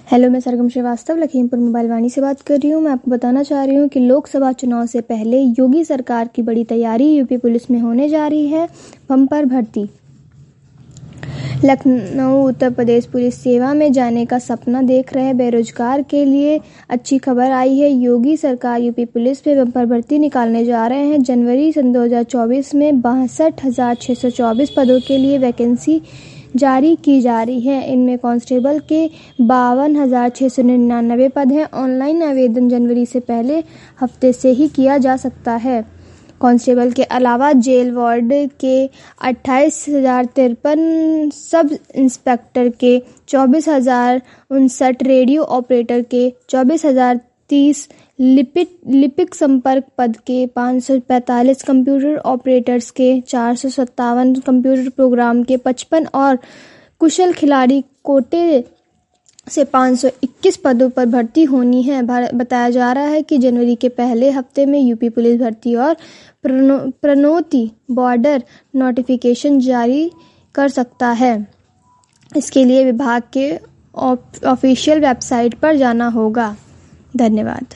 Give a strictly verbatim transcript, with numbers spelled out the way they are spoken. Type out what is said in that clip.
Hello, मैं Sargam Srivastava Lakhimpur mobile Vani से बात कर रही हूँ। मैं आपको बताना चाह रही हूँ कि लोकसभा चुनाव से पहले योगी सरकार की बड़ी तैयारी यूपी पुलिस में होने जा रही है। बम्पर भर्ती। लखनऊ उत्तर प्रदेश पुलिस सेवा में जाने का सपना देख रहे बेरोजगार के लिए अच्छी खबर आई है। योगी सरकार यूपी पुलिस में बम्पर भर्ती निकालने जा रहे हैं। जनवरी सन दो हज़ार चौबीस में बासठ हजार छः सौ चौबीस पदों के लिए वैकेंसी जारी की जा रही है। इनमें कांस्टेबल के बावन हजार छः सौ निन्यानवे पद हैं। ऑनलाइन आवेदन जनवरी से पहले हफ्ते से ही किया जा सकता है। कांस्टेबल के अलावा जेल वार्ड के अट्ठाईस हजार तिरपन, सब इंस्पेक्टर के चौबीस हजार उनसठ, रेडियो ऑपरेटर के चौबीस हजार तीस, लिपिक लिपिक संपर्क पद के पाँच सौ पैंतालीस, कंप्यूटर ऑपरेटर्स के चार सौ सत्तावन, कंप्यूटर प्रोग्राम के पचपन और कुशल खिलाड़ी कोटे से पाँच सौ इक्कीस पदों पर भर्ती होनी है। बताया जा रहा है कि जनवरी के पहले हफ्ते में यूपी पुलिस भर्ती और प्रणो, प्रणोति बॉर्डर नोटिफिकेशन जारी कर सकता है। इसके लिए विभाग के ऑफिशियल वेबसाइट पर जाना होगा। धन्यवाद।